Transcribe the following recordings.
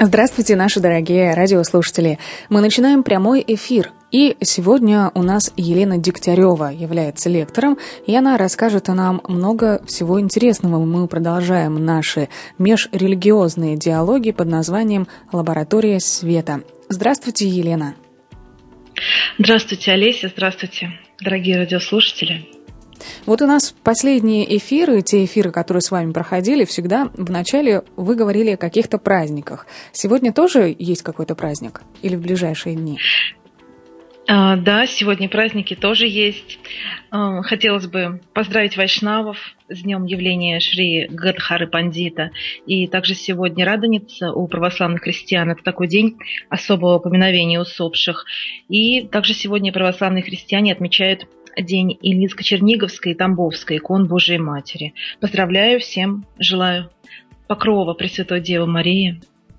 Здравствуйте, наши дорогие радиослушатели. Мы начинаем прямой эфир. И сегодня у нас Елена Дегтярева является лектором, и она расскажет нам много всего интересного. Мы продолжаем наши межрелигиозные диалоги под названием «Лаборатория света». Здравствуйте, Елена. Здравствуйте, Олеся. Здравствуйте, дорогие радиослушатели. Вот у нас последние эфиры, те эфиры, которые с вами проходили, всегда вначале вы говорили о каких-то праздниках. Сегодня тоже есть какой-то праздник или в ближайшие дни? Да, сегодня праздники тоже есть. Хотелось бы поздравить вайшнавов с днем явления Шри Гададхары Пандита. И также сегодня Радоница у православных христиан. Это такой день особого поминовения усопших. И также сегодня православные христиане отмечают День Ильинско-Черниговской и Тамбовской икон Божией Матери. Поздравляю всем, желаю покрова Пресвятой Девы Марии.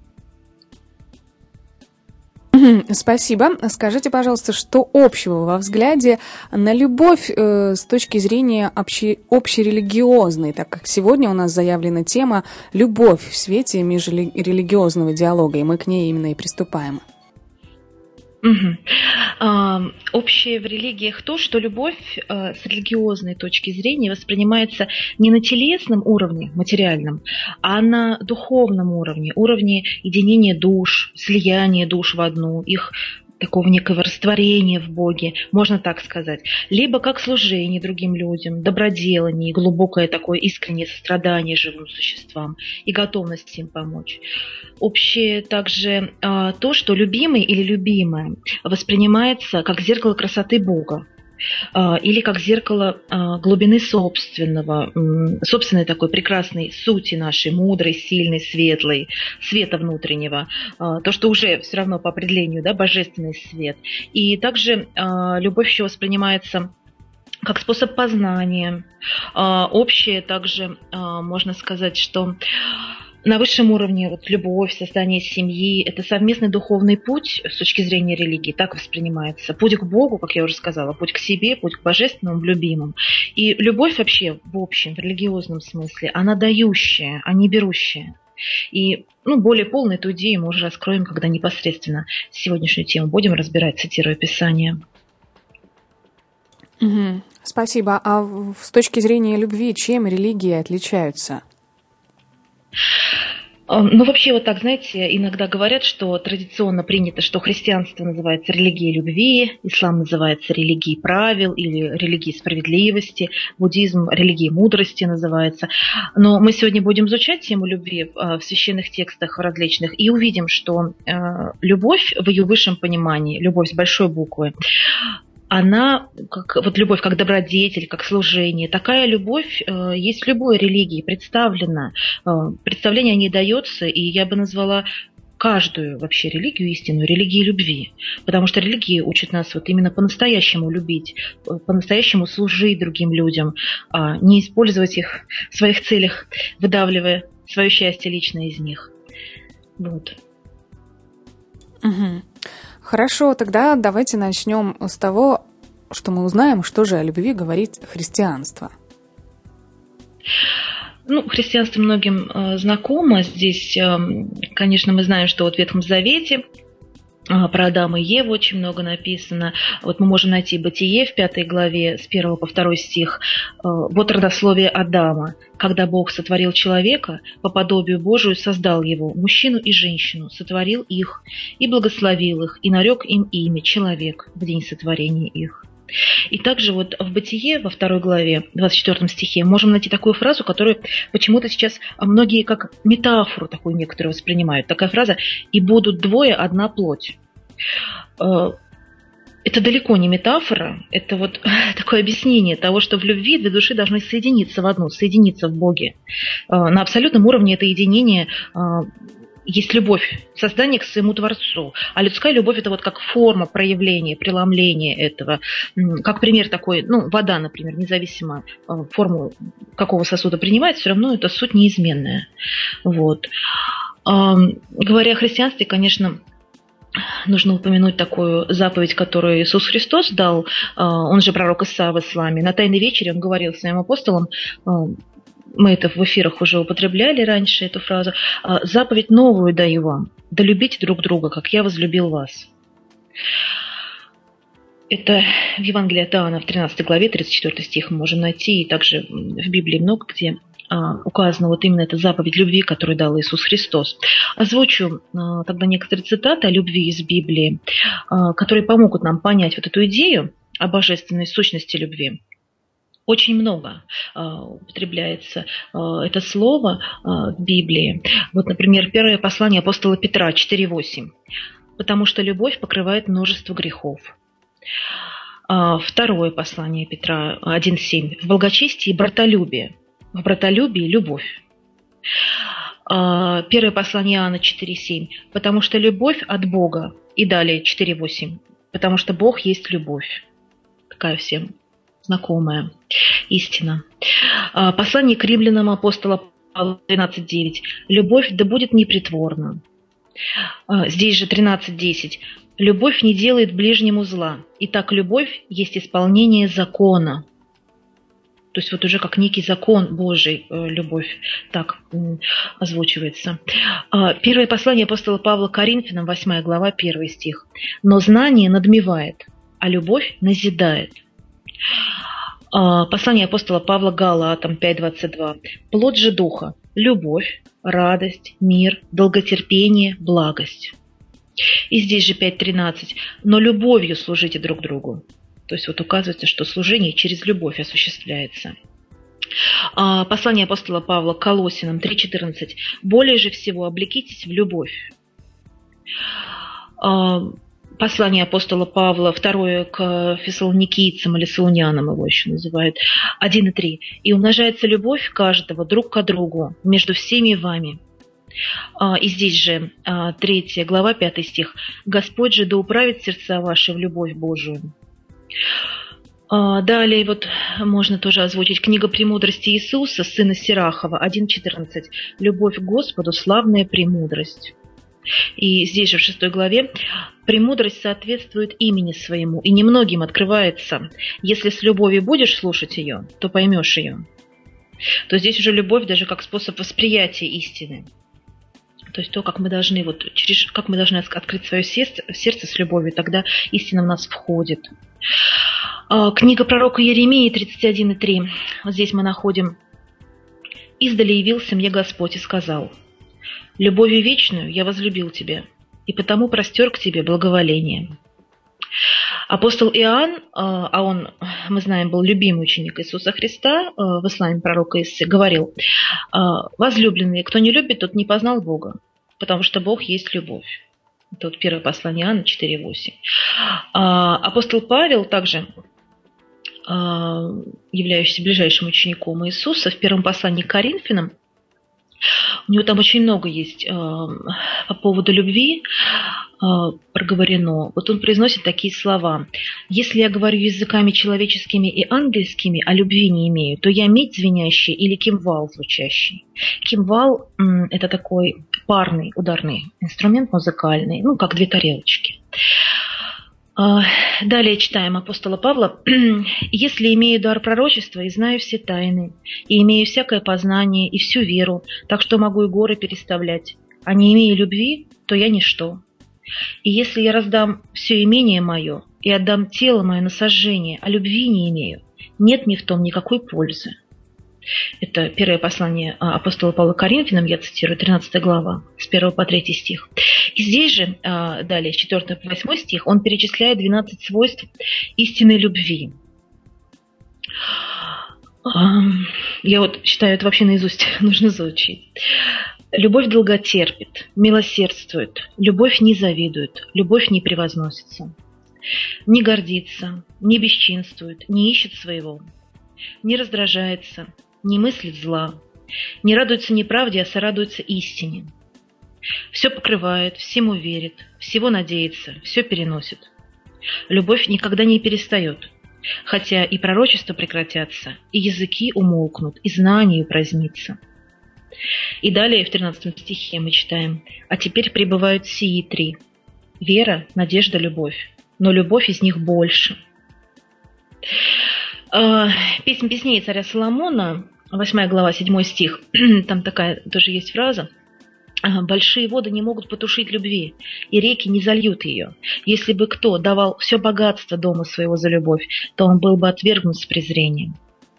Спасибо. Скажите, пожалуйста, что общего во взгляде на любовь с точки зрения общерелигиозной, так как сегодня у нас заявлена тема «Любовь в свете межрелигиозного диалога», и мы к ней именно и приступаем. Общее в религиях то, что любовь с религиозной точки зрения воспринимается не на телесном уровне, материальном, а на духовном уровне единения душ, слияния душ в одну, их такого некого растворения в Боге, можно так сказать, либо как служение другим людям, доброделание, глубокое такое искреннее сострадание живым существам и готовность им помочь. Общее также то, что любимый или любимая воспринимается как зеркало красоты Бога, или как зеркало глубины собственной такой прекрасной сути нашей, мудрой, сильной, светлой, света внутреннего, то, что уже все равно по определению, да, божественный свет. И также любовь еще воспринимается как способ познания. Общее также можно сказать, что на высшем уровне вот, любовь, создание семьи – это совместный духовный путь с точки зрения религии, так воспринимается. Путь к Богу, как я уже сказала, путь к себе, путь к божественному, любимым. И любовь вообще в общем, в религиозном смысле, она дающая, а не берущая. И более полно эту идею мы уже раскроем, когда непосредственно сегодняшнюю тему будем разбирать, цитируя Писание. Спасибо. А с точки зрения любви, чем религии отличаются? Вообще вот так, знаете, иногда говорят, что традиционно принято, что христианство называется религией любви, ислам называется религией правил или религией справедливости, буддизм религией мудрости называется. Но мы сегодня будем изучать тему любви в священных текстах различных и увидим, что любовь в ее высшем понимании, любовь с большой буквы, она, вот любовь как добродетель, как служение, такая любовь есть в любой религии, представлена. Представление о ней дается, и я бы назвала каждую вообще религию истинную религией любви. Потому что религии учат нас вот именно по-настоящему любить, по-настоящему служить другим людям, а не использовать их в своих целях, выдавливая свое счастье лично из них. Вот. Хорошо, тогда давайте начнем с того, что мы узнаем, что же о любви говорит христианство. Христианство многим знакомо. Здесь, конечно, мы знаем, что вот в Ветхом Завете про Адама и Еву очень много написано. Вот мы можем найти Бытие в 5 главе с 1 по 2 стих. Вот родословие Адама. Когда Бог сотворил человека, по подобию Божию создал его, мужчину и женщину, сотворил их и благословил их, и нарек им имя человек в день сотворения их. И также вот в Бытие, во 2 главе, 24 стихе, можем найти такую фразу, которую почему-то сейчас многие как метафору такую некоторую воспринимают. Такая фраза «и будут двое, одна плоть». Это далеко не метафора, это вот такое объяснение того, что в любви две души должны соединиться в одну, соединиться в Боге. На абсолютном уровне это единение есть любовь создания к своему Творцу. А людская любовь – это вот как форма проявления, преломления этого. Как пример такой, вода, например, независимо форму какого сосуда принимает, все равно это суть неизменная. Вот. Говоря о христианстве, конечно, нужно упомянуть такую заповедь, которую Иисус Христос дал, он же пророк Иса в исламе. На Тайной вечере он говорил своим апостолам: мы это в эфирах уже употребляли раньше, эту фразу, «Заповедь новую даю вам, да любите друг друга, как я возлюбил вас». Это в Евангелии от Иоанна в 13 главе, 34 стих мы можем найти, и также в Библии много где указана вот именно эта заповедь любви, которую дал Иисус Христос. Озвучу тогда некоторые цитаты о любви из Библии, которые помогут нам понять вот эту идею о божественной сущности любви. Очень много употребляется это слово в Библии. Вот, например, первое послание апостола Петра 4:8. «Потому что любовь покрывает множество грехов». Второе послание Петра 1:7. «В благочестии братолюбие». В братолюбии любовь. Первое послание Иоанна 4:7. «Потому что любовь от Бога». И далее 4:8. «Потому что Бог есть любовь». Такая всем знакомая истина. Послание к римлянам апостола Павла 12:9. «Любовь да будет непритворна». Здесь же 13:10. «Любовь не делает ближнему зла. Итак, любовь есть исполнение закона». То есть вот уже как некий закон Божий, любовь так озвучивается. Первое послание апостола Павла к Коринфянам, 8 глава, 1 стих. «Но знание надмевает, а любовь назидает». Послание апостола Павла к Галатам 5:22. «Плод же духа – любовь, радость, мир, долготерпение, благость». И здесь же 5:13. «Но любовью служите друг другу». То есть вот указывается, что служение через любовь осуществляется. Послание апостола Павла к Колоссянам 3:14. «Более же всего облекитесь в любовь». Послание апостола Павла, второе к фессалоникийцам или солунянам его еще называют, 1:3. «И умножается любовь каждого друг к другу между всеми вами». И здесь же 3 глава, 5 стих. «Господь же да управит сердца ваши в любовь Божию». Далее вот можно тоже озвучить книга «Премудрости Иисуса», сына Сирахова, 1:14. «Любовь к Господу, славная премудрость». И здесь же в 6 главе: «Премудрость соответствует имени своему, и немногим открывается. Если с любовью будешь слушать ее, то поймешь ее». То здесь уже любовь даже как способ восприятия истины. То есть то, как мы должны, как мы должны открыть свое сердце с любовью, тогда истина в нас входит. Книга пророка Иеремии 31:3. Вот здесь мы находим: «Издали явился мне Господь и сказал: любовью вечную я возлюбил тебя, и потому простер к тебе благоволение». Апостол Иоанн, а он, мы знаем, был любимый ученик Иисуса Христа, в исламе пророка Иссы, говорил: «Возлюбленные, кто не любит, тот не познал Бога, потому что Бог есть любовь». Это вот первое послание Иоанна 4:8. Апостол Павел, также являющийся ближайшим учеником Иисуса, в первом послании к Коринфянам, у него там очень много есть по поводу любви проговорено. Вот он произносит такие слова: «Если я говорю языками человеческими и ангельскими, а любви не имею, то я медь звенящий или кимвал звучащий». Кимвал – это такой парный ударный инструмент музыкальный, как две тарелочки. Далее читаем апостола Павла: «Если имею дар пророчества и знаю все тайны, и имею всякое познание и всю веру, так что могу и горы переставлять, а не имею любви, то я ничто. И если я раздам все имение мое и отдам тело мое на сожжение, а любви не имею, нет мне в том никакой пользы». Это первое послание апостола Павла к Коринфянам, я цитирую, 13 глава, с 1 по 3 стих. И здесь же, далее, с 4 по 8 стих, он перечисляет 12 свойств истинной любви. Я вот считаю, это вообще наизусть нужно заучить. Любовь долготерпит, милосердствует, любовь не завидует, любовь не превозносится, не гордится, не бесчинствует, не ищет своего, не раздражается, не мыслит зла, не радуется неправде, а сорадуется истине. Все покрывает, всему верит, всего надеется, все переносит. Любовь никогда не перестает, хотя и пророчества прекратятся, и языки умолкнут, и знание упразднится. И далее в 13 стихе мы читаем: «А теперь пребывают сии три: вера, надежда, любовь, но любовь из них больше». Песнь песней царя Соломона 8 глава, 7 стих, там такая тоже есть фраза. «Большие воды не могут потушить любви, и реки не зальют ее. Если бы кто давал все богатство дому своего за любовь, то он был бы отвергнут с презрением».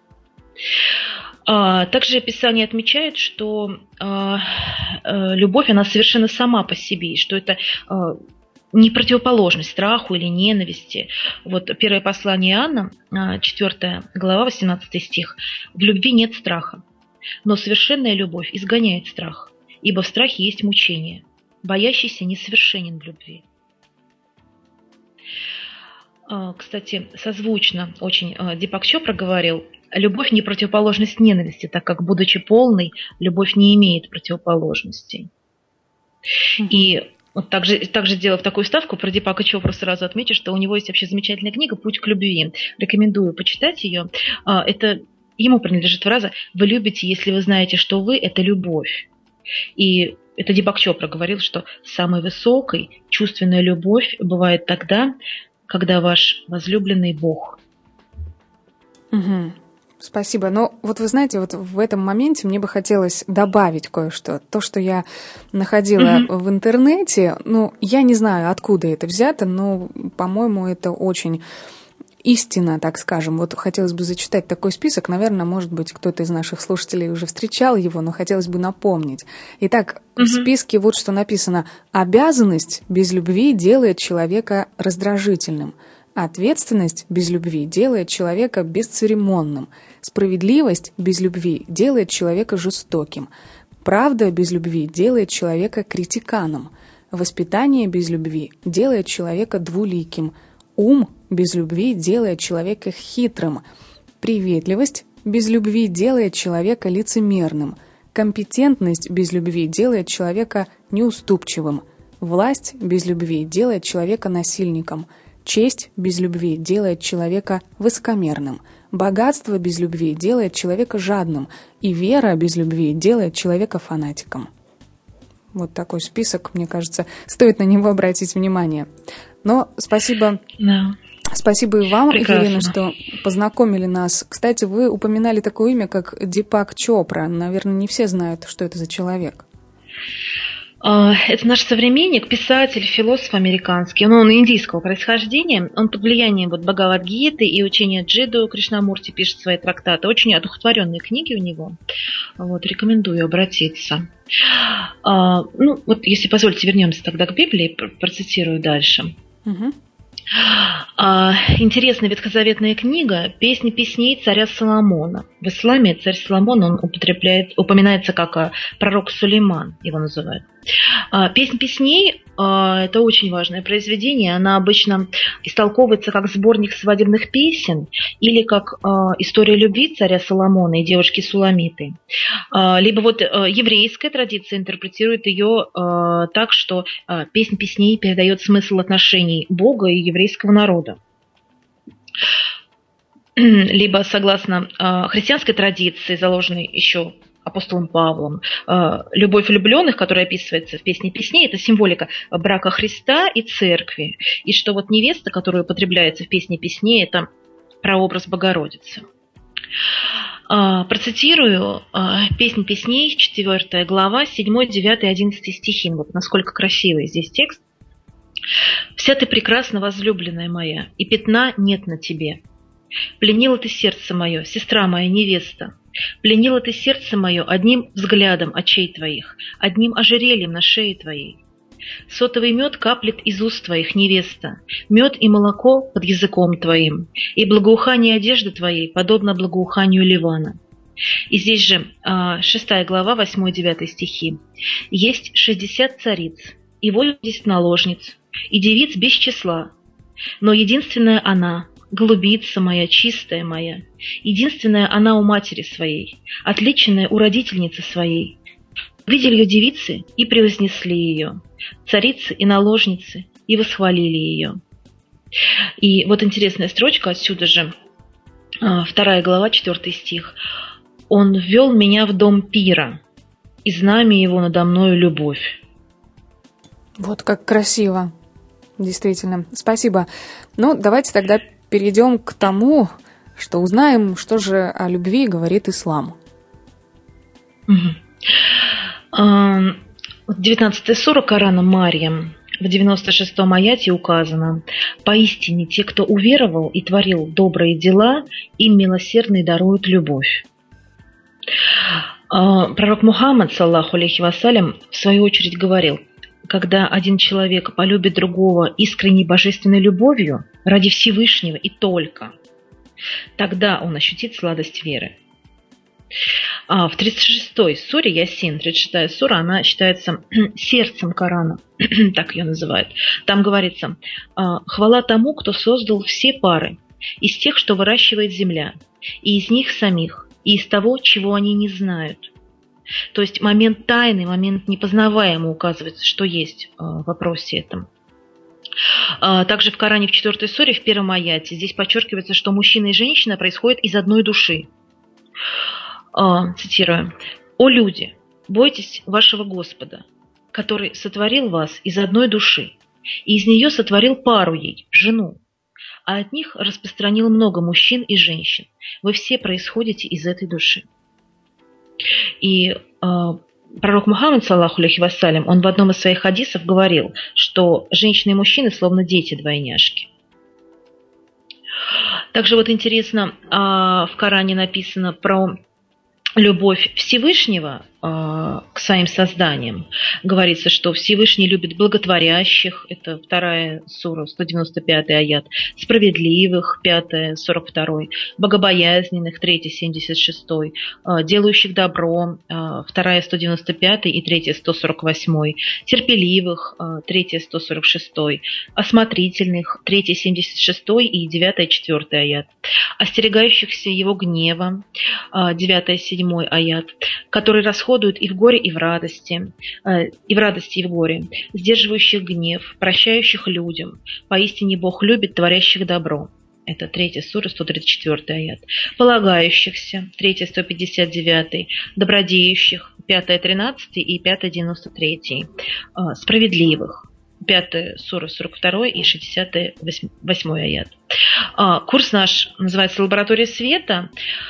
Также Писание отмечает, что любовь, она совершенно сама по себе, и что это не противоположность страху или ненависти. Вот первое послание Иоанна, 4 глава, 18 стих. «В любви нет страха, но совершенная любовь изгоняет страх, ибо в страхе есть мучение. Боящийся несовершенен в любви». Кстати, созвучно очень Дипак Чопра говорил: «Любовь не противоположность ненависти, так как, будучи полной, любовь не имеет противоположностей». И вот также сделав такую ставку, про Дипака Чопру сразу отмечу, что у него есть вообще замечательная книга «Путь к любви». Рекомендую почитать ее. Это ему принадлежит фраза «Вы любите, если вы знаете, что вы – это любовь». И это Дипак Чопра говорил, что самой высокой чувственная любовь бывает тогда, когда ваш возлюбленный Бог. Угу. Спасибо. Но вот вы знаете, вот в этом моменте мне бы хотелось добавить кое-что. То, что я находила в интернете, я не знаю, откуда это взято, но, по-моему, это очень истина, так скажем. Вот хотелось бы зачитать такой список. Наверное, может быть, кто-то из наших слушателей уже встречал его, но хотелось бы напомнить. Итак, в списке вот что написано: «Обязанность без любви делает человека раздражительным. Ответственность без любви делает человека бесцеремонным. Справедливость без любви делает человека жестоким. Правда без любви делает человека критиканом. Воспитание без любви делает человека двуликим. Ум без любви делает человека хитрым. Приветливость без любви делает человека лицемерным. Компетентность без любви делает человека неуступчивым. Власть без любви делает человека насильником. Честь без любви делает человека высокомерным. Богатство без любви делает человека жадным. И вера без любви делает человека фанатиком». Вот такой список, мне кажется, стоит на него обратить внимание. Но спасибо. Да. Спасибо и вам, прекрасно, Елена, что познакомили нас. Кстати, вы упоминали такое имя, как Дипак Чопра. Наверное, не все знают, что это за человек. Это наш современник, писатель, философ американский. Он индийского происхождения. Он под влиянием Бхагавад-гиты и учения Джиду Кришнамурти пишет свои трактаты. Очень одухотворенные книги у него. Вот, рекомендую обратиться. Вот, если позволите, вернемся тогда к Библии, процитирую дальше. Угу. Интересная ветхозаветная книга «Песни песней царя Соломона». В исламе царь Соломон, он упоминается как пророк Сулейман, его называют. «Песнь песней» – это очень важное произведение. Она обычно истолковывается как сборник свадебных песен или как история любви царя Соломона и девушки Суламиты. Либо вот еврейская традиция интерпретирует ее так, что «Песнь песней» передает смысл отношений Бога и еврейского народа. Либо, согласно христианской традиции, заложенной еще апостолом Павлом, любовь влюбленных, которая описывается в «Песне песней», это символика брака Христа и церкви. И что вот невеста, которая употребляется в «Песне песней», это прообраз Богородицы. Процитирую «Песнь песней», 4 глава, 7, 9, 11 стихи. Вот насколько красивый здесь текст. «Вся ты прекрасна, возлюбленная моя, и пятна нет на тебе. Пленила ты сердце мое, сестра моя, невеста. Пленила ты сердце мое одним взглядом очей твоих, одним ожерельем на шее твоей. Сотовый мед каплет из уст твоих, невеста, мед и молоко под языком твоим, и благоухание одежды твоей подобно благоуханию Ливана». И здесь же 6 глава, 8-9 стихи. «Есть 60 цариц, и 80 наложниц, и девиц без числа, но единственная она, голубица моя, чистая моя, единственная она у матери своей, отличная у родительницы своей. Видели ее девицы и превознесли ее, царицы и наложницы, и восхвалили ее». И вот интересная строчка отсюда же, 2 глава, 4 стих. «Он ввел меня в дом пира, и знамя его надо мною любовь». Вот как красиво, действительно. Спасибо. Давайте тогда перейдем к тому, что узнаем, что же о любви говорит ислам. 19 сура Корана Марьям. В 96-м аяте указано: «Поистине те, кто уверовал и творил добрые дела, им милосердный дарует любовь». Пророк Мухаммад, саллаху алейхи вассалям, в свою очередь говорил: когда один человек полюбит другого искренней божественной любовью ради Всевышнего и только, тогда он ощутит сладость веры. В 36-й суре Ясин, 36-я сура, она считается сердцем Корана, так ее называют. Там говорится: «Хвала тому, кто создал все пары, из тех, что выращивает земля, и из них самих, и из того, чего они не знают». То есть момент тайны, момент непознаваемый указывается, что есть в вопросе этом. Также в Коране в 4-й суре, в 1-м аяте, здесь подчеркивается, что мужчина и женщина происходят из одной души. Цитирую: «О люди, бойтесь вашего Господа, который сотворил вас из одной души, и из нее сотворил пару ей, жену, а от них распространил много мужчин и женщин. Вы все происходите из этой души». И пророк Мухаммад, саллаху алейхи вассалям, он в одном из своих хадисов говорил, что женщины и мужчины словно дети-двойняшки. Также вот интересно, в Коране написано про любовь Всевышнего к своим созданиям. Говорится, что Всевышний любит благотворящих, это 2-я сура, 195-й аят, справедливых, 5-я, 42-й, богобоязненных, 3-й, 76-й, делающих добро, 2-я, 195-й и 3-я, 148-й, терпеливых, 3-я, 146-й, осмотрительных, 3-я, 76-й и 9-я, 4-й аят, остерегающихся его гнева, 9-я, 7-й аят, которые расходуют и в горе, и в радости, и в горе, сдерживающих гнев, прощающих людям. Поистине Бог любит творящих добро. Это 3-я сура, 134 аят. Полагающихся, 3-я, 159, добродеющих, 5-я, 13 и 5-я, 93. Справедливых, 5-я сура, 42 и 68 аят. Курс наш называется «Лаборатория света».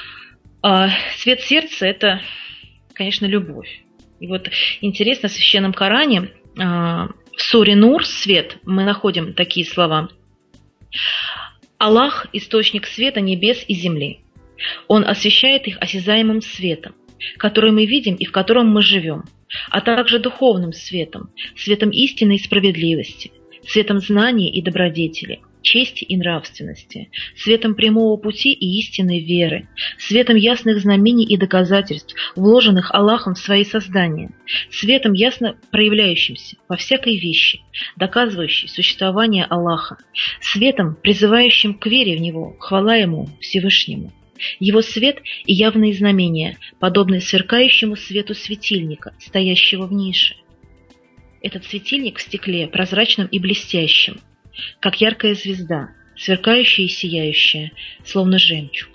Свет сердца – это, конечно, любовь. И вот интересно, в Священном Коране, в суре Нур, свет, мы находим такие слова: «Аллах – источник света небес и земли. Он освещает их осязаемым светом, который мы видим и в котором мы живем, а также духовным светом, светом истины и справедливости, светом знания и добродетели, чести и нравственности, светом прямого пути и истинной веры, светом ясных знамений и доказательств, вложенных Аллахом в свои создания, светом ясно проявляющимся во всякой вещи, доказывающей существование Аллаха, светом, призывающим к вере в Него, хвала Ему, Всевышнему. Его свет и явные знамения, подобные сверкающему свету светильника, стоящего в нише. Этот светильник в стекле прозрачном и блестящем, как яркая звезда, сверкающая и сияющая, словно жемчуг».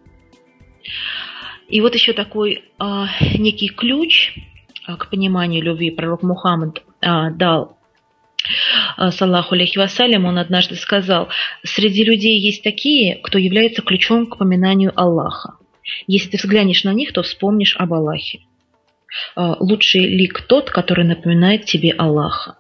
И вот еще такой некий ключ к пониманию любви пророк Мухаммад дал, саллаху алейхи вассалям. Он однажды сказал: «Среди людей есть такие, кто является ключом к поминанию Аллаха. Если ты взглянешь на них, то вспомнишь об Аллахе. Лучший лик тот, который напоминает тебе Аллаха».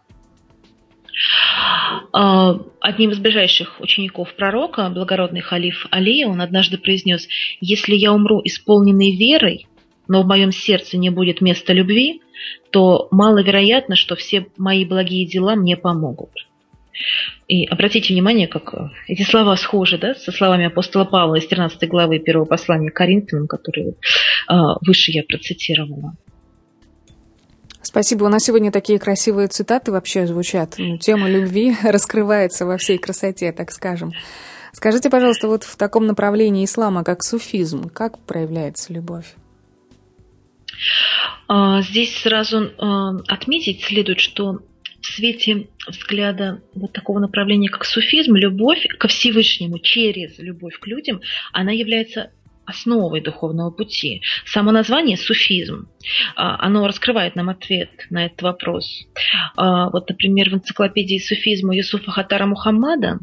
Одним из ближайших учеников пророка, благородный халиф Али, он однажды произнес: «Если я умру исполненной верой, но в моем сердце не будет места любви, то маловероятно, что все мои благие дела мне помогут». И обратите внимание, как эти слова схожи, да, со словами апостола Павла из 13 главы 1 послания к Коринфянам, которые выше я процитировала. Спасибо. У нас сегодня такие красивые цитаты вообще звучат. Тема любви раскрывается во всей красоте, так скажем. Скажите, пожалуйста, вот в таком направлении ислама, как суфизм, как проявляется любовь? Здесь сразу отметить следует, что в свете взгляда вот такого направления, как суфизм, любовь ко Всевышнему через любовь к людям, она является основой духовного пути. Само название «суфизм», оно раскрывает нам ответ на этот вопрос. Вот, например, в энциклопедии суфизма Юсуфа Хатара Мухаммада,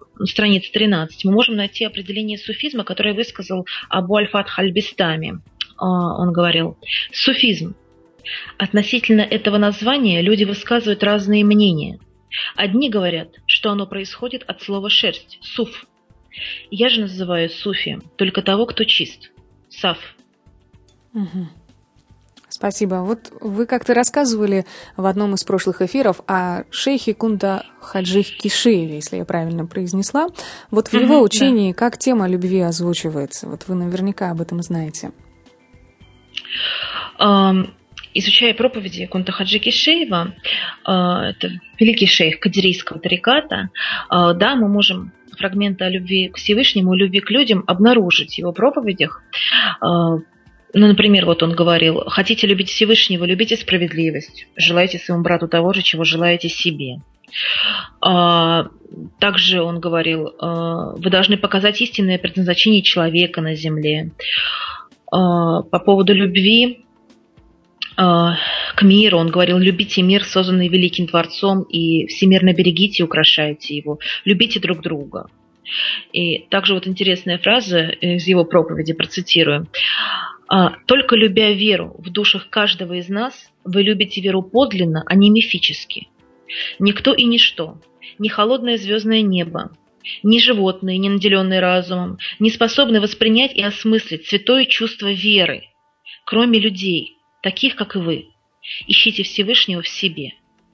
страница 13, мы можем найти определение суфизма, которое высказал Абу аль-Фатх аль-Бистами. он говорил, суфизм. Относительно этого названия люди высказывают разные мнения. Одни говорят, что оно происходит от слова «шерсть» – суф. Я же называю суфием только того, кто чист – саф. Угу. Спасибо. Вот вы как-то рассказывали в одном из прошлых эфиров о шейхе Кунта Хаджи Кишиеве, если я правильно произнесла. Вот в его учении как тема любви озвучивается? Вот вы наверняка об этом знаете. Изучая проповеди Кунта Хаджи Кишиева, это великий шейх кадирийского тариката, да, мы можем фрагменты о любви к Всевышнему, любви к людям обнаружить в его проповедях. Например, вот он говорил: хотите любить Всевышнего, любите справедливость, желайте своему брату того же, чего желаете себе. Также он говорил: вы должны показать истинное предназначение человека на земле. По поводу любви к миру он говорил: любите мир, созданный великим Творцом, и всемирно берегите и украшайте его. Любите друг друга. И также вот интересная фраза из его проповеди, процитирую. «Только любя веру в душах каждого из нас, вы любите веру подлинно, а не мифически. Никто и ничто, ни холодное звездное небо, ни животные, не наделенные разумом, не способны воспринять и осмыслить святое чувство веры, кроме людей, таких, как и вы. Ищите Всевышнего в себе».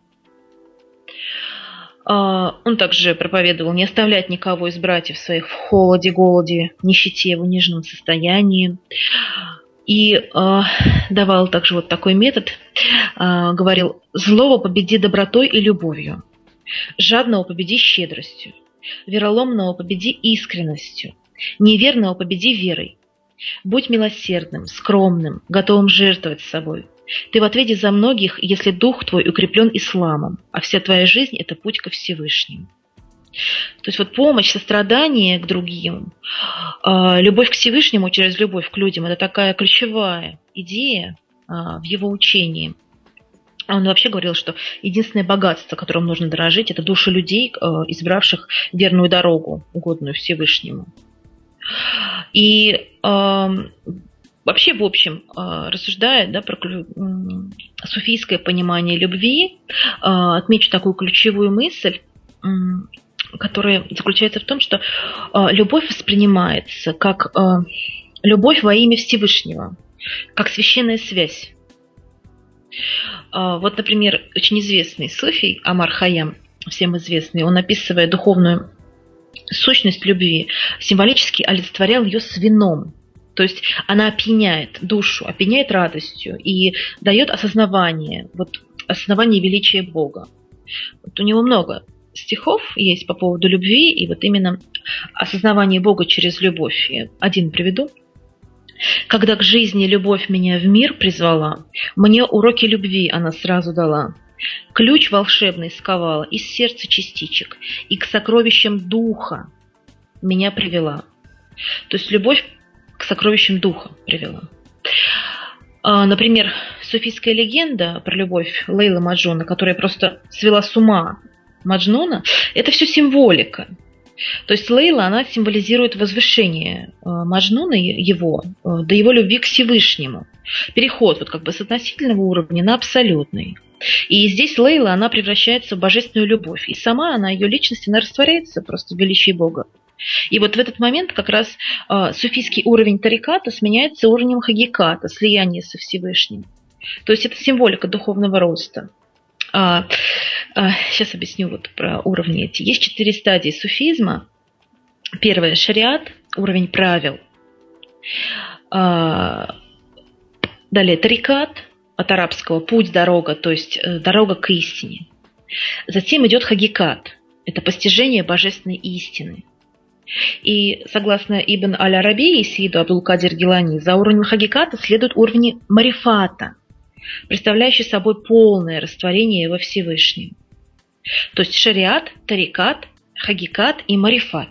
Он также проповедовал не оставлять никого из братьев своих в холоде, голоде, нищете, в униженном состоянии. И давал также вот такой метод, говорил: злого победи добротой и любовью, жадного победи щедростью, вероломного победи искренностью, неверного победи верой. Будь милосердным, скромным, готовым жертвовать собой. Ты в ответе за многих, если дух твой укреплен исламом, а вся твоя жизнь – это путь ко Всевышнему. То есть вот помощь, сострадание к другим, любовь к Всевышнему через любовь к людям – это такая ключевая идея в его учении. Он вообще говорил, что единственное богатство, которым нужно дорожить, это души людей, избравших верную дорогу, угодную Всевышнему. И вообще, в общем, рассуждая, да, про суфийское понимание любви, отмечу такую ключевую мысль, которая заключается в том, что любовь воспринимается как любовь во имя Всевышнего, как священная связь. Вот, например, очень известный суфий Омар Хайям, всем известный, он, описывая духовную сущность любви, символически олицетворял ее с вином. То есть она опьяняет душу, опьяняет радостью и дает осознавание величия Бога. Вот у него много стихов есть по поводу любви, и вот именно осознавание Бога через любовь. Я один приведу. «Когда к жизни любовь меня в мир призвала, мне уроки любви она сразу дала. Ключ волшебный сковала из сердца частичек и к сокровищам духа меня привела». То есть любовь к сокровищам духа привела. Например, суфийская легенда про любовь Лейлы Маджнуна, которая просто свела с ума Маджнуна, это все символика. То есть Лейла, она символизирует возвышение Маджнуна, до его любви к Всевышнему. Переход вот как бы с относительного уровня на абсолютный. И здесь Лейла, она превращается в божественную любовь. И сама она, ее личность, она растворяется просто в величии Бога. И вот в этот момент как раз суфийский уровень тариката сменяется уровнем хагиката, слияния со Всевышним. То есть это символика духовного роста. Сейчас объясню вот про уровни эти. Есть 4 стадии суфизма. Первое – шариат, уровень правил. Далее тарикат, от арабского путь, дорога, то есть дорога к истине. Затем идет хагикат, это постижение божественной истины. И согласно Ибн Аль-Араби и Сейду Абдул-Кадир Гилани, за уровнем хагиката следуют уровни марифата, представляющие собой полное растворение во Всевышнем. То есть шариат, тарикат, хагикат и марифат.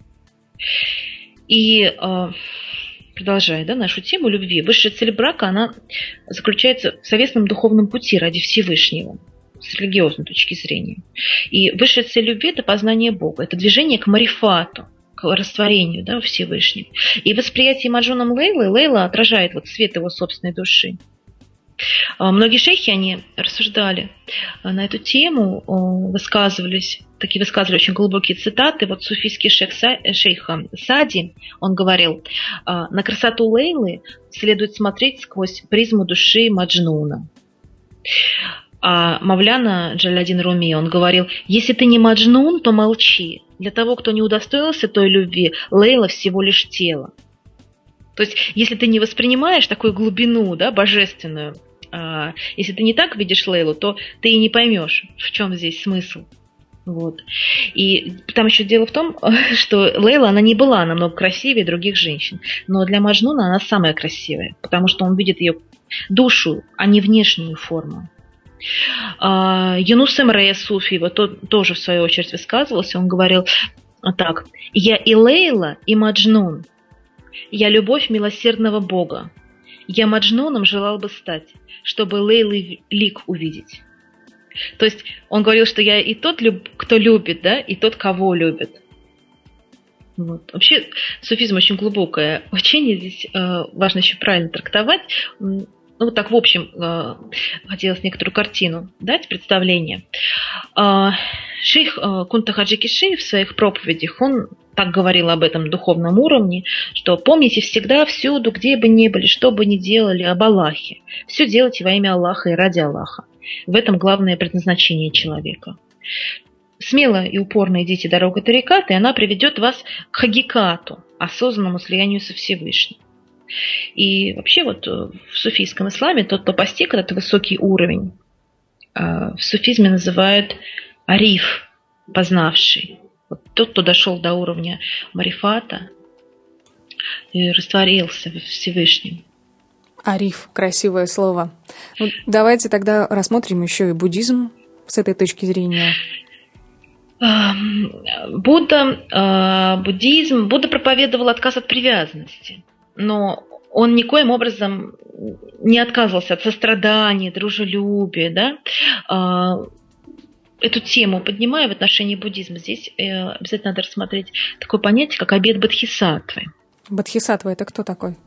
И продолжая, да, нашу тему любви, высшая цель брака, она заключается в совместном духовном пути ради Всевышнего, с религиозной точки зрения. И высшая цель любви – это познание Бога, это движение к марифату, к растворению, да, Всевышним. И в восприятии Маджнуном Лейла отражает вот свет его собственной души. Многие шейхи, они рассуждали на эту тему, высказывали очень глубокие цитаты. Вот суфийский шейх Сади, он говорил: на красоту Лейлы следует смотреть сквозь призму души Маджнуна. А Мавляна Джаляляддин Руми, он говорил: если ты не Маджнун, то молчи. Для того, кто не удостоился той любви, Лейла всего лишь тело. То есть, если ты не воспринимаешь такую глубину, да, божественную, если ты не так видишь Лейлу, то ты и не поймешь, в чем здесь смысл. Вот. И там еще дело в том, что Лейла, она не была намного красивее других женщин, но для Маджнуна она самая красивая, потому что он видит ее душу, а не внешнюю форму. Юнус Эмре Суфи тоже в свою очередь высказывался, он говорил так: «Я и Лейла, и Маджнун. Я любовь милосердного Бога. Я Маджнуном желал бы стать, чтобы Лейлы лик увидеть». То есть он говорил, что я и тот, кто любит, да, и тот, кого любит. Вот. Вообще суфизм очень глубокое учение, здесь важно еще правильно трактовать. Ну, вот так, в общем, хотелось некоторую картину дать, представление. Шейх Кунта Хаджи Киши в своих проповедях, он так говорил об этом духовном уровне, что помните всегда, всюду, где бы ни были, что бы ни делали, об Аллахе. Все делайте во имя Аллаха и ради Аллаха. В этом главное предназначение человека. Смело и упорно идите дорогой тариката, и она приведет вас к хагикату, осознанному слиянию со Всевышним. И вообще вот в суфийском исламе тот, кто постиг этот высокий уровень, в суфизме называют ариф, познавший. Вот тот, кто дошел до уровня марифата и растворился в Всевышнем. Ариф, красивое слово. Ну, давайте тогда рассмотрим еще и буддизм с этой точки зрения. Будда проповедовал отказ от привязанности, но он никоим образом не отказывался от сострадания, дружелюбия, да? Эту тему поднимая в отношении буддизма, здесь обязательно надо рассмотреть такое понятие, как обет бодхисаттвы. Бодхисаттва – это кто такой?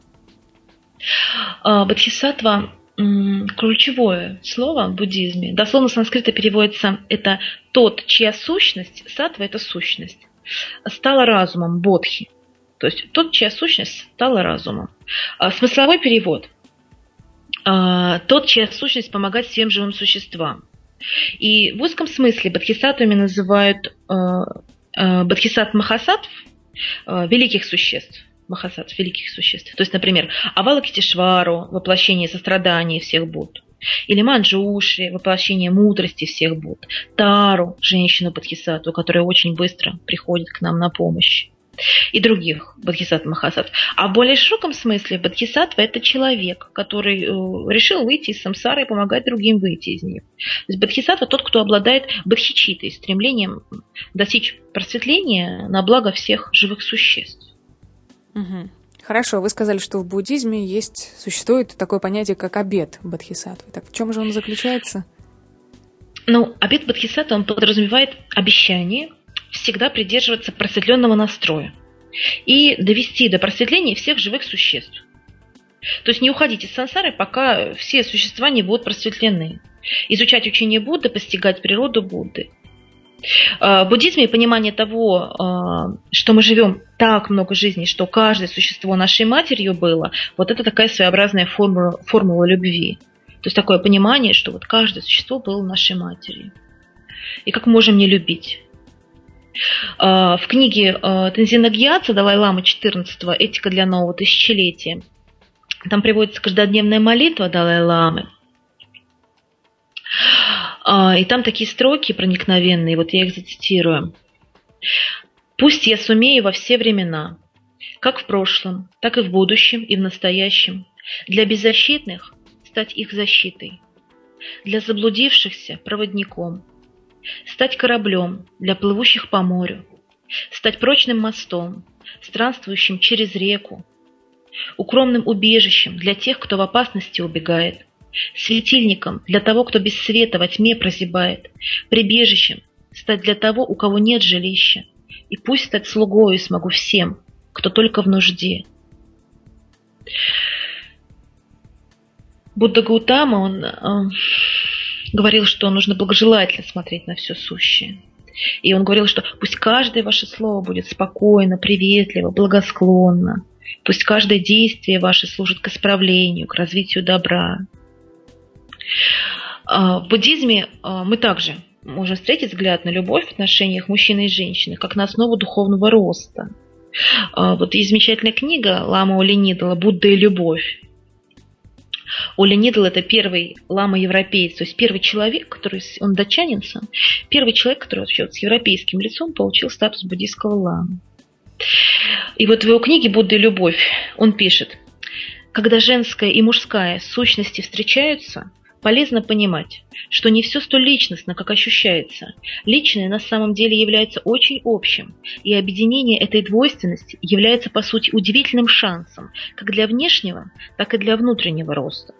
Бодхисаттва – ключевое слово в буддизме. Дословно с санскрита переводится это тот, чья сущность, саттва – это сущность, стала разумом, бодхи. То есть тот, чья сущность стала разумом. Смысловой перевод – тот, чья сущность помогает всем живым существам. И в узком смысле бодхисаттвами называют бодхисаттв махасаттв, великих существ. Махасаттв, великих существ. То есть, например, Авалокитешвару, воплощение сострадания всех Будд. Или Манджушри, воплощение мудрости всех Будд. Тару, женщину бодхисаттву, которая очень быстро приходит к нам на помощь. И других бодхисаттв махасаттв. А в более широком смысле бодхисаттва – это человек, который решил выйти из самсары и помогать другим выйти из нее. То есть бодхисаттва – тот, кто обладает бодхичитой, стремлением достичь просветления на благо всех живых существ. Угу. Хорошо, вы сказали, что в буддизме существует такое понятие, как обет бодхисаттвы. Так в чем же он заключается? Ну, обет бодхисаттвы, он подразумевает обещание всегда придерживаться просветленного настроя и довести до просветления всех живых существ. То есть не уходить из сансары, пока все существа не будут просветлены. Изучать учение Будды, постигать природу Будды. В буддизме понимание того, что мы живем так много жизней, что каждое существо нашей матерью было, вот это такая своеобразная формула любви. То есть такое понимание, что вот каждое существо было нашей матерью. И как мы можем не любить. В книге Тензина Гьяца Далай-ламы XIV «Этика для нового тысячелетия» там приводится каждодневная молитва Далай-ламы. И там такие строки проникновенные, вот я их зацитирую. «Пусть я сумею во все времена, как в прошлом, так и в будущем и в настоящем, для беззащитных стать их защитой, для заблудившихся проводником, стать кораблем для плывущих по морю, стать прочным мостом, странствующим через реку, укромным убежищем для тех, кто в опасности убегает, светильником для того, кто без света во тьме прозябает, прибежищем стать для того, у кого нет жилища, и пусть стать слугою смогу всем, кто только в нужде. Будда Гаутама, он говорил, что нужно благожелательно смотреть на все сущее. И он говорил, что пусть каждое ваше слово будет спокойно, приветливо, благосклонно. Пусть каждое действие ваше служит к исправлению, к развитию добра. В буддизме мы также можем встретить взгляд на любовь в отношениях мужчины и женщины, как на основу духовного роста. Вот есть замечательная книга Лама Оли Нидала «Будда и любовь». Оли Нидал – это первый лама-европеец, то есть первый человек, который, он датчанин сам, первый человек, который вообще с европейским лицом получил статус буддийского ламы. И вот в его книге «Будда и любовь» он пишет: когда женская и мужская сущности встречаются, полезно понимать, что не все столь личностно, как ощущается. Личное на самом деле является очень общим, и объединение этой двойственности является, по сути, удивительным шансом как для внешнего, так и для внутреннего роста.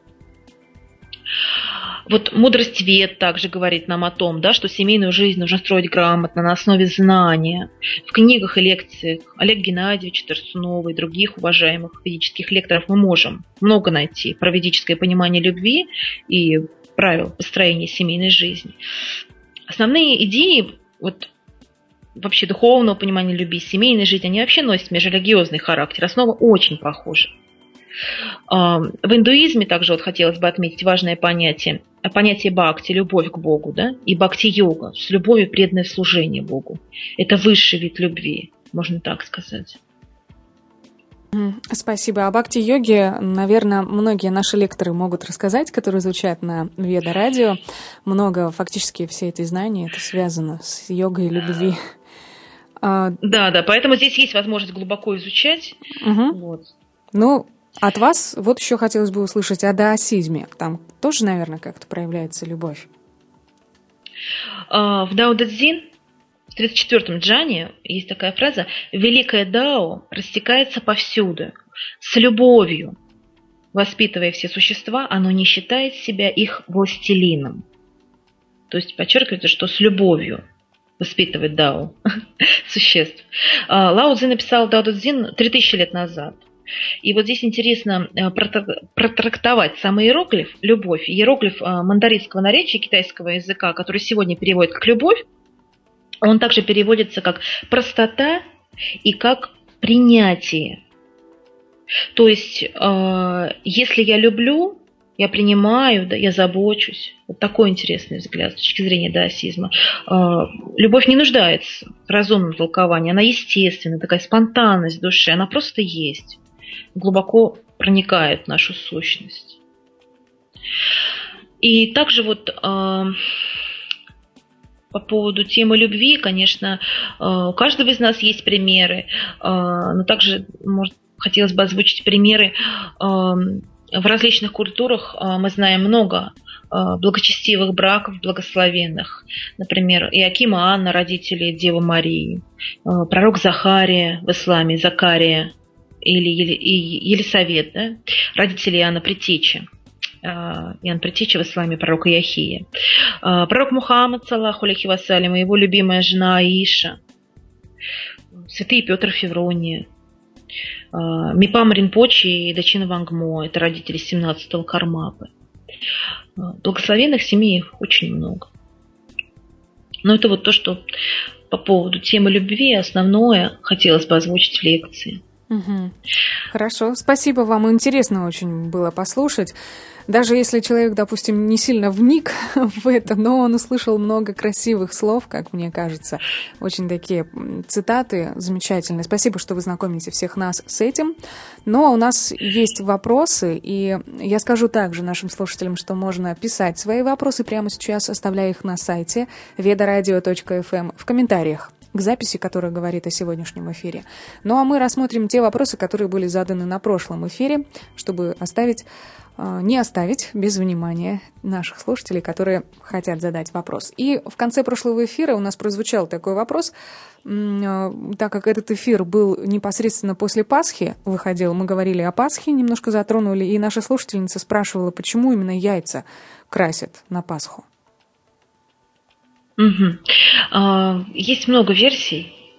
Вот мудрость Вед также говорит нам о том, да, что семейную жизнь нужно строить грамотно, на основе знания. В книгах и лекциях Олега Геннадьевича Тарсунова и других уважаемых ведических лекторов мы можем много найти про ведическое понимание любви и правил построения семейной жизни. Основные идеи вот, вообще духовного понимания любви, семейной жизни, они вообще носят межрелигиозный характер. Основа очень похожа. В индуизме также вот хотелось бы отметить важное понятие бхакти, любовь к Богу, да, и бхакти-йога, с любовью преданное служение Богу. Это высший вид любви, можно так сказать. Спасибо. О бхакти-йоге, наверное, многие наши лекторы могут рассказать, которые звучат на Веда-радио. Много, фактически, все эти знания, это связано с йогой любви. Да, поэтому здесь есть возможность глубоко изучать. Угу. Вот. Ну, от вас вот еще хотелось бы услышать о даосизме. Там тоже, наверное, как-то проявляется любовь. В Дао-Дэ-Цзин, в 34-м джане, есть такая фраза: «Великое Дао растекается повсюду, с любовью. Воспитывая все существа, оно не считает себя их властелином». То есть подчеркивается, что с любовью воспитывает Дао существ. Лао Цзи написал Дао-Дэ-Цзин 3000 лет назад. И вот здесь интересно протрактовать сам иероглиф «любовь». Иероглиф мандаринского наречия китайского языка, который сегодня переводит как «любовь», он также переводится как «простота» и как «принятие». То есть, если я люблю, я принимаю, да, я забочусь. Вот такой интересный взгляд с точки зрения даосизма. Любовь не нуждается в разумном толковании, она естественна, такая спонтанность души, она просто есть. Глубоко проникает в нашу сущность. И также вот по поводу темы любви, конечно, у каждого из нас есть примеры, но также хотелось бы озвучить примеры. В различных культурах мы знаем много благочестивых браков, благословенных. Например, Иоаким и Анна, родители Девы Марии, пророк Захария в исламе, Закария, или Елисавет, да? Родители Иоанна Предтечи. Иоанн Предтеча в исламе, пророк Иохия. Пророк Мухаммад, саллаху алейхи вассалям, и его любимая жена Аиша. Святые Петр Феврония. Мипам Ринпоче и Дачина Вангмо, это родители 17-го Кармапы. Благословенных семей очень много. Но это вот то, что по поводу темы любви основное хотелось бы озвучить в лекции. Угу. Хорошо, спасибо вам. Интересно очень было послушать. Даже если человек, допустим, не сильно вник в это, но он услышал много красивых слов, как мне кажется. Очень такие цитаты замечательные. Спасибо, что вы знакомите всех нас с этим. Но у нас есть вопросы, и я скажу также нашим слушателям, что можно писать свои вопросы прямо сейчас, оставляя их на сайте vedaradio.fm в комментариях к записи, которая говорит о сегодняшнем эфире. Ну а мы рассмотрим те вопросы, которые были заданы на прошлом эфире, чтобы не оставить без внимания наших слушателей, которые хотят задать вопрос. И в конце прошлого эфира у нас прозвучал такой вопрос, так как этот эфир был непосредственно после Пасхи, выходил, мы говорили о Пасхе, немножко затронули, и наша слушательница спрашивала, почему именно яйца красят на Пасху. Угу. Есть много версий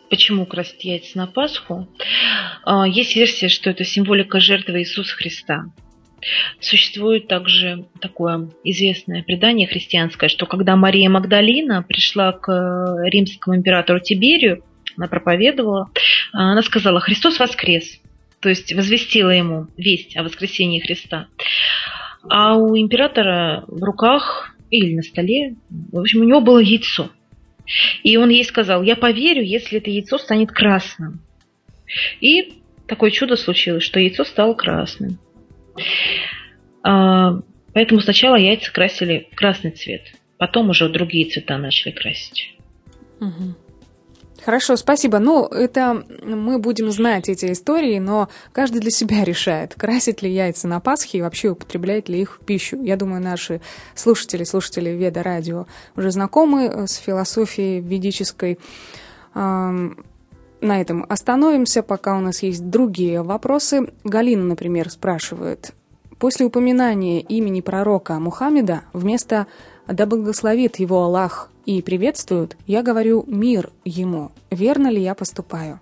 почему красят яйца на Пасху. Есть версия, что это символика жертвы Иисуса Христа. Существует также такое известное предание христианское, что когда Мария Магдалина пришла к римскому императору Тиберию, она проповедовала, она сказала: «Христос воскрес», то есть возвестила ему весть о воскресении Христа. А у императора в руках или на столе, в общем, у него было яйцо. И он ей сказал: «Я поверю, если это яйцо станет красным». И такое чудо случилось, что яйцо стало красным. Поэтому сначала яйца красили в красный цвет, потом уже другие цвета начали красить. Угу. Хорошо, спасибо. Это мы будем знать эти истории, но каждый для себя решает, красить ли яйца на Пасхе и вообще употребляет ли их в пищу. Я думаю, наши слушатели Веда Радио уже знакомы с философией ведической. На этом остановимся, пока у нас есть другие вопросы. Галина, например, спрашивает: после упоминания имени пророка Мухаммеда вместо «Да благословит его Аллах» и «приветствует» я говорю «мир ему». Верно ли я поступаю?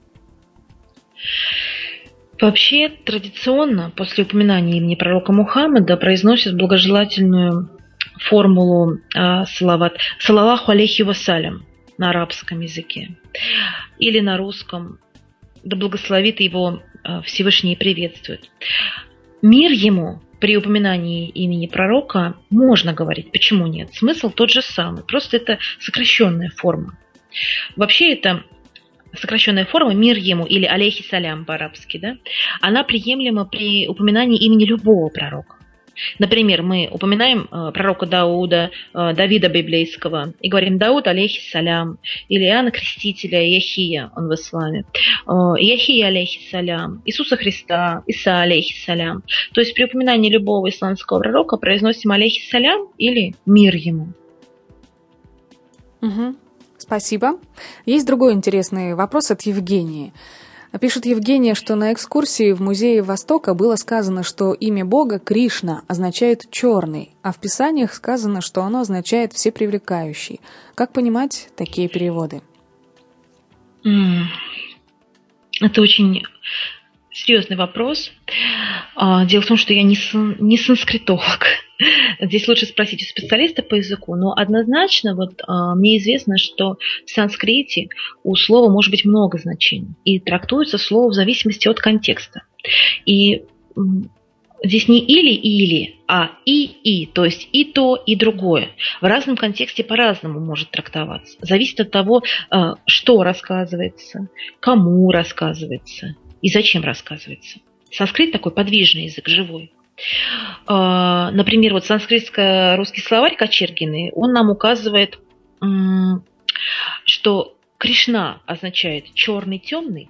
Вообще, традиционно после упоминания имени пророка Мухаммеда произносят благожелательную формулу салават «Салаллаху алейхи вассалям» на арабском языке или на русском «Да благословит его Всевышний и приветствует». «Мир ему» при упоминании имени пророка можно говорить. Почему нет? Смысл тот же самый, просто это сокращенная форма. Вообще это сокращенная форма «мир ему» или «алейхи салям» по-арабски, да? Она приемлема при упоминании имени любого пророка. Например, мы упоминаем пророка Дауда, Давида библейского, и говорим «Дауд алейхи салям», или Иоанна Крестителя, Яхия, он в исламе, Яхия алейхи салям, Иисуса Христа, Иса алейхи салям. То есть при упоминании любого исламского пророка произносим алейхи салям или «мир ему». Угу. Спасибо. Есть другой интересный вопрос от Евгении. Пишет Евгения, что на экскурсии в Музее Востока было сказано, что имя Бога Кришна означает «черный», а в Писаниях сказано, что оно означает «всепривлекающий». Как понимать такие переводы? Это очень серьезный вопрос. Дело в том, что я не санскритолог. Здесь лучше спросить у специалиста по языку, но однозначно мне известно, что в санскрите у слова может быть много значений, и трактуется слово в зависимости от контекста. И здесь не или, а и, то есть и то, и другое. В разном контексте по-разному может трактоваться. Зависит от того, что рассказывается, кому рассказывается и зачем рассказывается. Санскрит такой подвижный язык, живой. Например, санскритско-русский словарь Кочергины, он нам указывает, что Кришна означает черный, темный.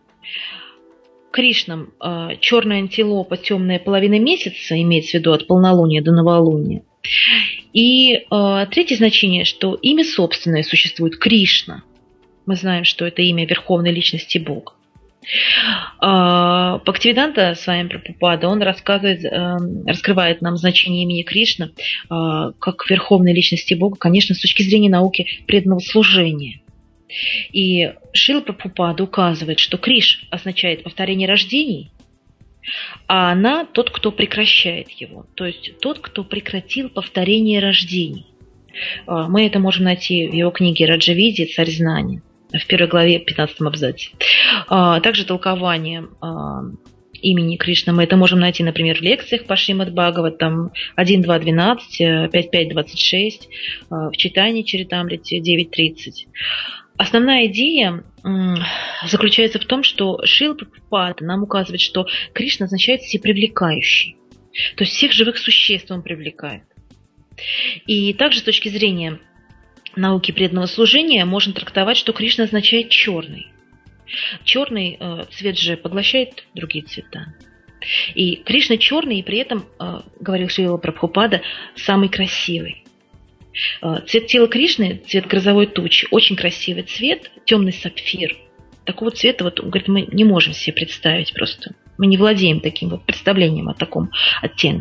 Кришнам черная антилопа, темная половина месяца, имеется в виду от полнолуния до новолуния. И третье значение, что имя собственное существует Кришна. Мы знаем, что это имя верховной личности Бога. Бхактивиданта Свами Прабхупада, он раскрывает нам значение имени Кришна как верховной личности Бога, конечно, с точки зрения науки преданного служения. И Шрила Прабхупада указывает, что Криш означает повторение рождений, а она тот, кто прекращает его, то есть тот, кто прекратил повторение рождений. Мы это можем найти в его книге Раджавидья «Царь знания», в 1 главе, 15 абзаце. Также толкование имени Кришны мы это можем найти, например, в лекциях по Шримад Бхагаватам 1.2.12, 5.5.26, в читании Чаритамрите 9.30. Основная идея заключается в том, что Шрила Прабхупада нам указывает, что Кришна означает всепривлекающий. То есть всех живых существ он привлекает. И также с точки зрения науки преданного служения можно трактовать, что Кришна означает черный. Черный цвет же поглощает другие цвета. И Кришна черный, и при этом, говорил Шрила Прабхупада, самый красивый. Цвет тела Кришны, цвет грозовой тучи, очень красивый цвет, темный сапфир. Такого цвета, говорит, мы не можем себе представить просто. Мы не владеем таким представлением о таком оттенке.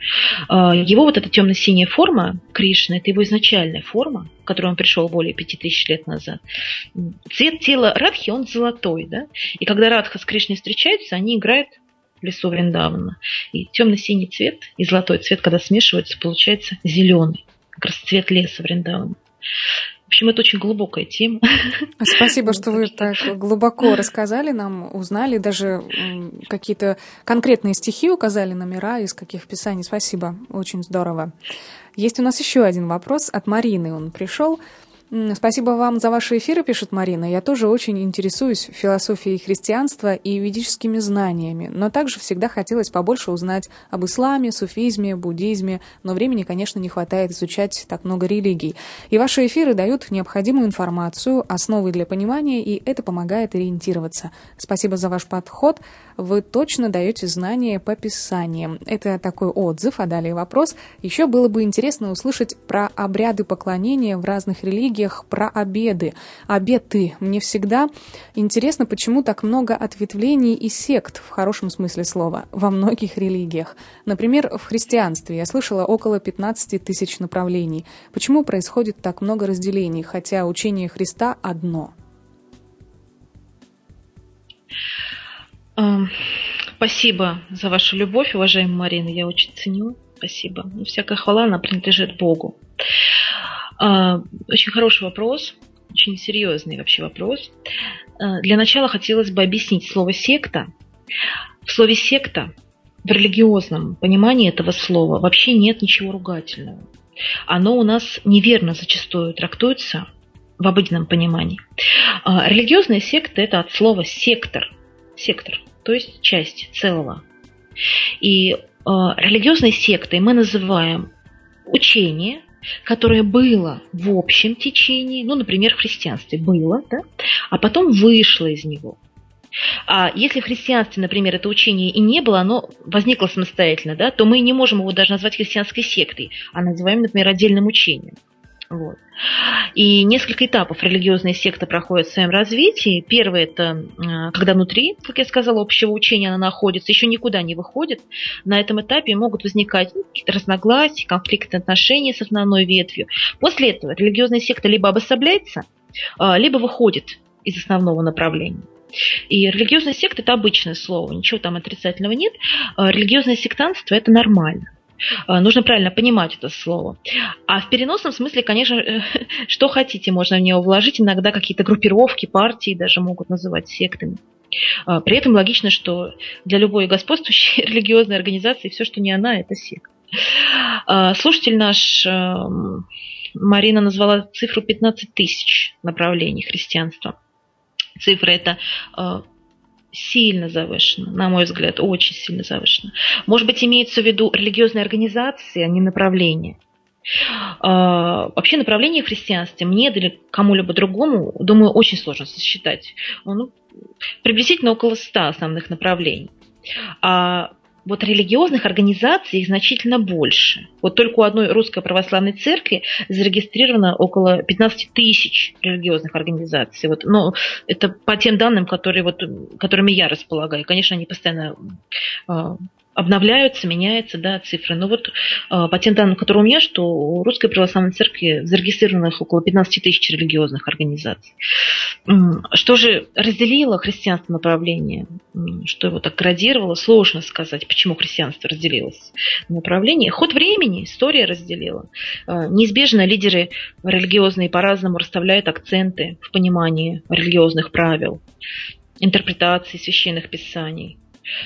Его вот эта темно-синяя форма Кришны, это его изначальная форма, к которой он пришел более 5000 лет назад. Цвет тела Радхи, он золотой, да? И когда Радха с Кришной встречаются, они играют в лесу Вриндавана. И темно-синий цвет и золотой цвет, когда смешиваются, получается зеленый, как раз цвет леса Вриндавана. В общем, это очень глубокая тема. Спасибо, что вы так глубоко рассказали нам, узнали, даже какие-то конкретные стихи указали, номера, из каких писаний. Спасибо, очень здорово. Есть у нас еще один вопрос от Марины, он пришел. Спасибо вам за ваши эфиры, пишет Марина. Я тоже очень интересуюсь философией христианства и ведическими знаниями, но также всегда хотелось побольше узнать об исламе, суфизме, буддизме, но времени, конечно, не хватает изучать так много религий. И ваши эфиры дают необходимую информацию, основы для понимания, и это помогает ориентироваться. Спасибо за ваш подход. Вы точно даете знания по Писаниям. Это такой отзыв, а далее вопрос. Еще было бы интересно услышать про обряды поклонения в разных религиях, про обеды. Обеты. Мне всегда интересно, почему так много ответвлений и сект, в хорошем смысле слова, во многих религиях. Например, в христианстве я слышала около 15 тысяч направлений. Почему происходит так много разделений, хотя учение Христа одно? Спасибо за вашу любовь, уважаемая Марина, я очень ценю. Спасибо. Всякая хвала, она принадлежит Богу. Очень хороший вопрос, очень серьезный вообще вопрос. Для начала хотелось бы объяснить слово «секта». В слове «секта», в религиозном понимании этого слова, вообще нет ничего ругательного. Оно у нас неверно зачастую трактуется в обыденном понимании. Религиозная секта – это от слова «сектор». Сектор, то есть часть целого. И религиозной сектой мы называем учение, которое было в общем течении, ну, например, в христианстве было, да, а потом вышло из него. А если в христианстве, например, это учение и не было, оно возникло самостоятельно, да, то мы не можем его даже назвать христианской сектой, а называем, например, отдельным учением. Вот. И несколько этапов религиозная секта проходит в своем развитии. Первый – это когда внутри, как я сказала, общего учения она находится, еще никуда не выходит. На этом этапе могут возникать какие-то разногласия, конфликты отношений с основной ветвью. После этого религиозная секта либо обособляется, либо выходит из основного направления. И религиозная секта – это обычное слово, ничего там отрицательного нет. Религиозное сектантство – это нормально. Нужно правильно понимать это слово. А в переносном смысле, конечно, что хотите, можно в него вложить. Иногда какие-то группировки, партии даже могут называть сектами. При этом логично, что для любой господствующей религиозной организации все, что не она, это секта. Слушатель наш, Марина, назвала цифру 15 тысяч направлений христианства. Цифра эта сильно завышена, на мой взгляд, очень сильно завышена. Может быть, имеется в виду религиозные организации, а не направления. Вообще направление в христианстве мне или кому-либо другому, думаю, очень сложно сосчитать. Приблизительно около 100 основных направлений. А вот религиозных организаций их значительно больше. Вот только у одной русской православной церкви зарегистрировано около 15 тысяч религиозных организаций. Вот, но это по тем данным, которыми я располагаю. Конечно, они постоянно обновляются, меняются, да, цифры. Но вот по тем данным, которые у меня, что у Русской Православной Церкви зарегистрировано около 15 тысяч религиозных организаций. Что же разделило христианство направление? Что его так градировало? Сложно сказать, почему христианство разделилось на направление. Ход времени, история разделила. Неизбежно лидеры религиозные по-разному расставляют акценты в понимании религиозных правил, интерпретации священных писаний.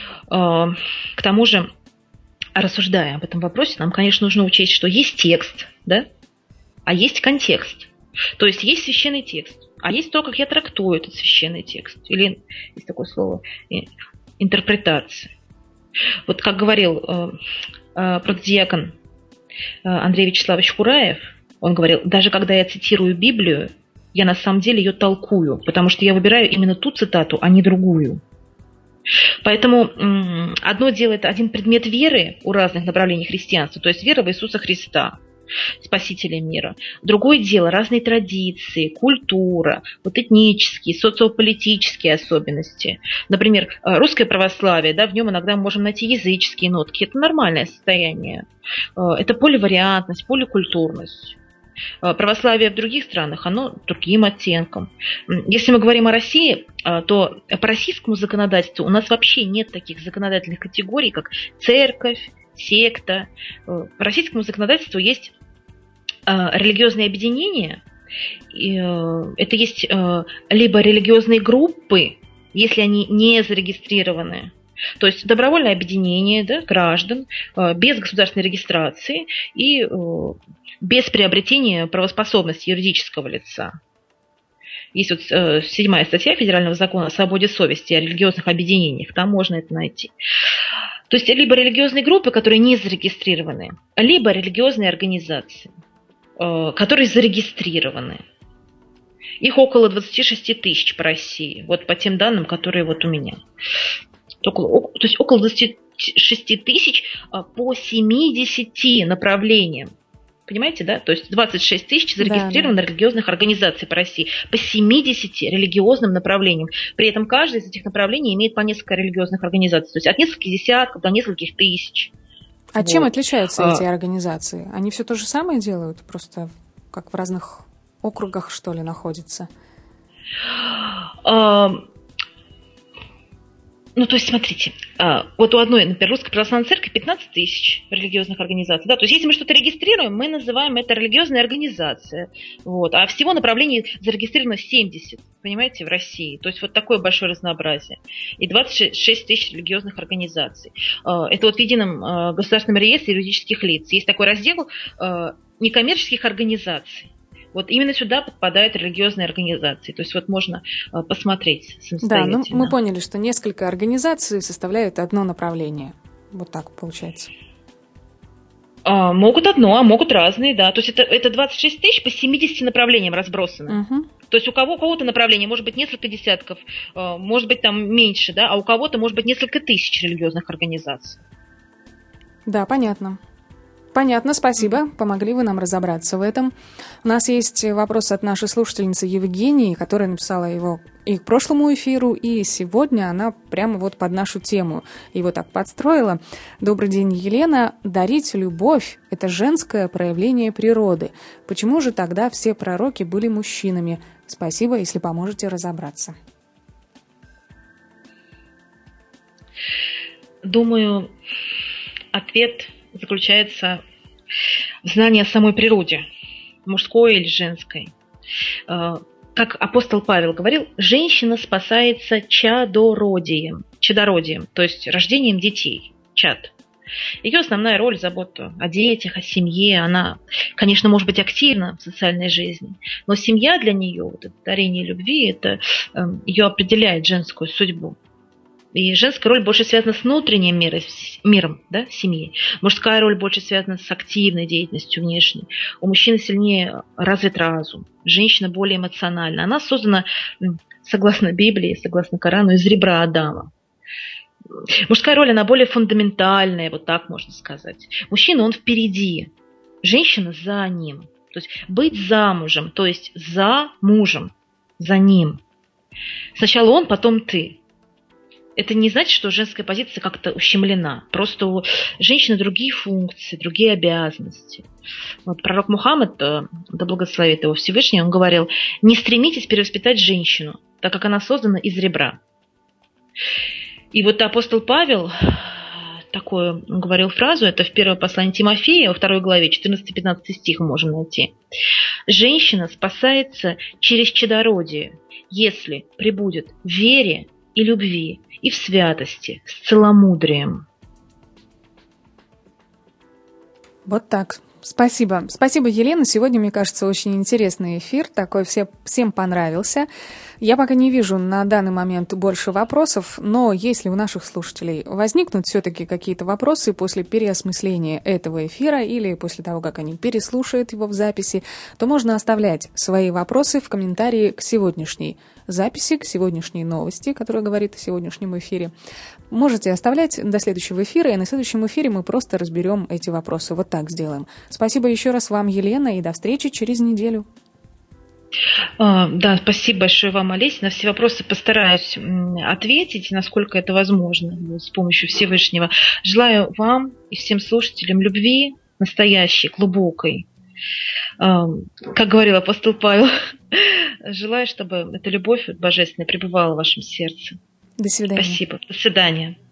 К тому же, рассуждая об этом вопросе, нам, конечно, нужно учесть, что есть текст, да, а есть контекст. То есть есть священный текст, а есть то, как я трактую этот священный текст. Или есть такое слово интерпретация. Вот как говорил протодиакон Андрей Вячеславович Кураев, он говорил, даже когда я цитирую Библию, я на самом деле ее толкую, потому что я выбираю именно ту цитату, а не другую. Поэтому одно дело – это один предмет веры у разных направлений христианства, то есть вера в Иисуса Христа. спасителя мира. Другое дело, разные традиции, культура, вот этнические, социополитические особенности. Например, русское православие, да, в нем иногда мы можем найти языческие нотки. Это нормальное состояние. Это поливариантность, поликультурность. Православие в других странах, оно другим оттенком. Если мы говорим о России, то по российскому законодательству у нас вообще нет таких законодательных категорий, как церковь, секта. По российскому законодательству есть религиозные объединения. Это есть либо религиозные группы, если они не зарегистрированы, то есть добровольное объединение, да, граждан без государственной регистрации и без приобретения правоспособности юридического лица. Есть вот 7-я статья Федерального закона о свободе совести, о религиозных объединениях, там можно это найти. То есть либо религиозные группы, которые не зарегистрированы, либо религиозные организации, которые зарегистрированы. Их около 26 тысяч по России, вот по тем данным, которые вот у меня. То есть около 26 тысяч по 70 направлениям. Понимаете, да? То есть 26 тысяч зарегистрировано религиозных организаций по России по 70 религиозным направлениям. При этом каждое из этих направлений имеет по несколько религиозных организаций. То есть от нескольких десятков до нескольких тысяч. А чем отличаются эти организации? Они все то же самое делают? Просто как в разных округах, что ли, находятся? Ну, то есть, смотрите, вот у одной, например, Русской Православной Церкви 15 тысяч религиозных организаций. Да? То есть, если мы что-то регистрируем, мы называем это религиозная организация. Вот. А всего направлений зарегистрировано 70, понимаете, в России. То есть, вот такое большое разнообразие. И 26 тысяч религиозных организаций. Это вот в едином государственном реестре юридических лиц. Есть такой раздел некоммерческих организаций. Вот именно сюда попадают религиозные организации. То есть вот можно посмотреть самостоятельно. Да, ну мы поняли, что несколько организаций составляют одно направление. Вот так получается. Могут одно, а могут разные, да. То есть это 26 тысяч по 70 направлениям разбросаны. Угу. То есть у кого-то направление может быть несколько десятков, может быть там меньше, да, а у кого-то может быть несколько тысяч религиозных организаций. Да, понятно. Понятно, спасибо. Помогли вы нам разобраться в этом. У нас есть вопрос от нашей слушательницы Евгении, которая написала его и к прошлому эфиру, и сегодня она прямо вот под нашу тему его так подстроила. Добрый день, Елена. Дарить любовь – это женское проявление природы. Почему же тогда все пророки были мужчинами? Спасибо, если поможете разобраться. Думаю, ответ заключается в знании о самой природе, мужской или женской. Как апостол Павел говорил, женщина спасается чадородием, то есть рождением детей, чад. Ее основная роль – забота о детях, о семье. Она, конечно, может быть активна в социальной жизни, но семья для нее, вот это дарение любви, это ее определяет женскую судьбу. И женская роль больше связана с внутренним миром, да, семьи. Мужская роль больше связана с активной деятельностью внешней. У мужчины сильнее развит разум. Женщина более эмоциональна. Она создана, согласно Библии, согласно Корану, из ребра Адама. Мужская роль, она более фундаментальная, вот так можно сказать. Мужчина, он впереди. Женщина за ним. То есть быть замужем, то есть за мужем, за ним. Сначала он, потом ты. Это не значит, что женская позиция как-то ущемлена. Просто у женщины другие функции, другие обязанности. Вот пророк Мухаммад, да благословит его Всевышний, он говорил: не стремитесь перевоспитать женщину, так как она создана из ребра. И вот апостол Павел такую говорил фразу, это в первом послании Тимофея, во 2 главе, 14-15 стих можем найти. Женщина спасается через чадородие, если пребудет в вере и любви, и в святости, с целомудрием. Вот так. Спасибо. Спасибо, Елена. Сегодня, мне кажется, очень интересный эфир. Такой всем понравился. Я пока не вижу на данный момент больше вопросов, но если у наших слушателей возникнут все-таки какие-то вопросы после переосмысления этого эфира или после того, как они переслушают его в записи, то можно оставлять свои вопросы в комментарии к сегодняшней записи, к сегодняшней новости, которая говорит о сегодняшнем эфире. Можете оставлять до следующего эфира, и на следующем эфире мы просто разберем эти вопросы. Вот так сделаем. Спасибо еще раз вам, Елена, и до встречи через неделю. Да, спасибо большое вам, Олеся. На все вопросы постараюсь ответить, насколько это возможно, с помощью Всевышнего. Желаю вам и всем слушателям любви настоящей, глубокой. Как говорил апостол Павел, желаю, чтобы эта любовь божественная пребывала в вашем сердце. До свидания. Спасибо. До свидания.